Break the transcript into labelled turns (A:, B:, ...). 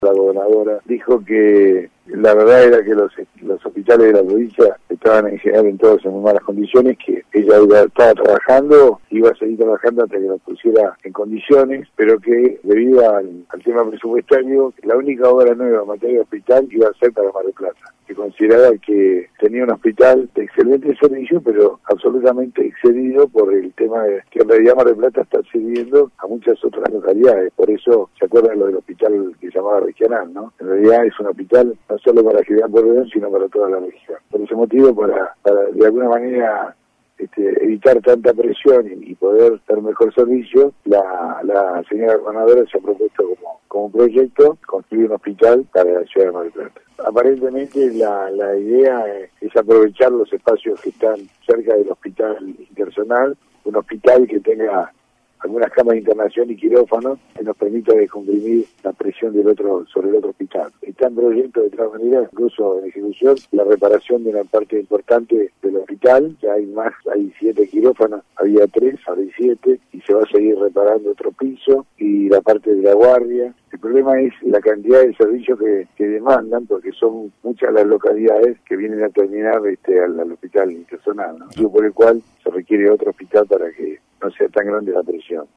A: La gobernadora dijo que la verdad era que los hospitales de la provincia estaban en general en todos en muy malas condiciones, que ella estaba trabajando, iba a seguir trabajando hasta que los pusiera en condiciones, pero que debido al tema presupuestario, la única obra nueva en materia de hospital iba a ser para Mar del Plata, que consideraba que tenía un hospital de excelente servicio, pero absolutamente excedido por el tema de que en realidad Mar del Plata está sirviendo a muchas otras localidades. Por eso se acuerdan lo del hospital que se llamaba regional, ¿no? En realidad es un hospital no solo para General Porredón, sino para toda la región. Por ese motivo, para de alguna manera evitar tanta presión y poder dar mejor servicio, la señora gobernadora se ha propuesto como un proyecto construir un hospital para la ciudad de Mar del Plata. Aparentemente la idea es aprovechar los espacios que están cerca del hospital internacional, un hospital que tenga algunas camas de internación y quirófanos que nos permita descomprimir la presión sobre el otro hospital. Está en proyecto de todas maneras, incluso en ejecución, la reparación de una parte importante del hospital. Ya hay 7 quirófanos, había 3, ahora hay 7, y se va a seguir reparando otro piso y la parte de la guardia. El problema es la cantidad de servicios que demandan, porque son muchas las localidades que vienen a terminar al hospital internacional, ¿no? Por el cual se requiere otro hospital para que no sea tan grande la presión.